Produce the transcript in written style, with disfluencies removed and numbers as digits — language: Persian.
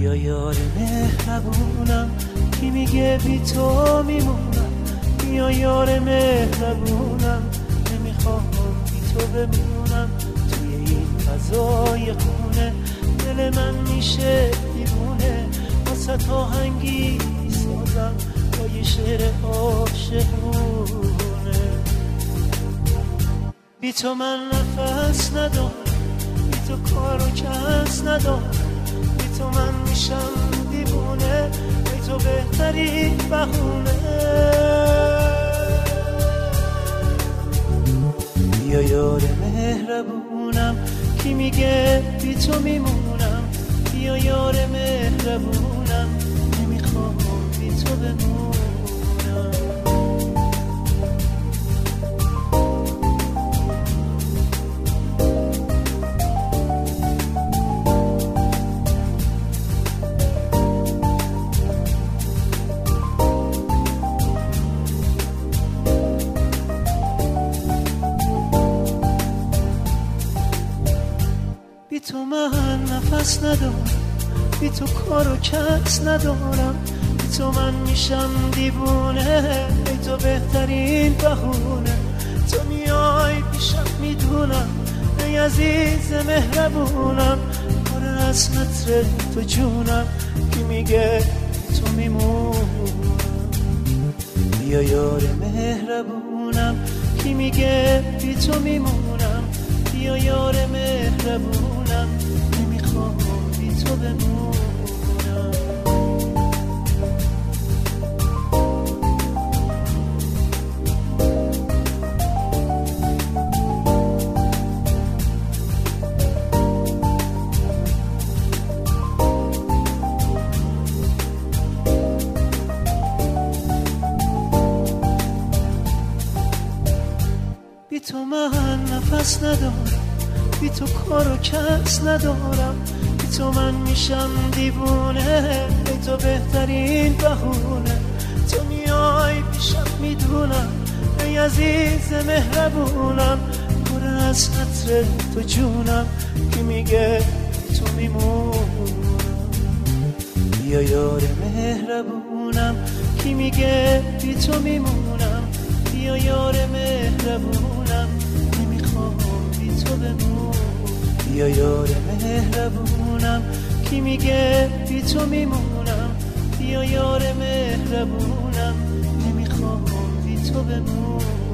بیا یار مهربونم کی میگه بی تو میمونم، بیا یار مهربونم نمیخوام بی تو بمونم. توی این فضای خونه دل من میشه دیوونه، واسه تا هنگی سازم با یه شعر عاشقونه. بی تو من نفس ندارم، بی تو کار و کس ندارم، بی تو من میشم دیوونه، بی تو بهترین بهونه. بیا یار مهربونم کی میگه بی تو میمونم، بیا یار مهربونم نمیخوام بی تو بمونم. بی تو من نفس ندارم، بی تو کار و کس ندارم، بی تو من میشم دیوونه، بی تو بهترین بهونه. تو میای پیشم میدونم ای عزیز مهربونم، پر از متر تو جونم کی میگه تو میمونم. بیا یار مهربونم کی میگه بی تو میمونم، بیا یار مهربونم نمیخوام بی تو بمونم. بی تو من نفس ندارم، بی تو کار و کس ندارم، بی تو من میشم دیوونه، بی تو بهترین بهونه. تو میای پیشم میدونم ای عزیز مهربونم، پر از عطر تو جونم کی میگه تو میمونم. بیا یار مهربونم کی میگه بی تو میمونم، بیا یار مهربونم نمیخوام بی تو بمونم. بیا یار مهربونم کی میگه بی تو میمونم، بیا یار مهربونم نمیخوام بی تو بمونم.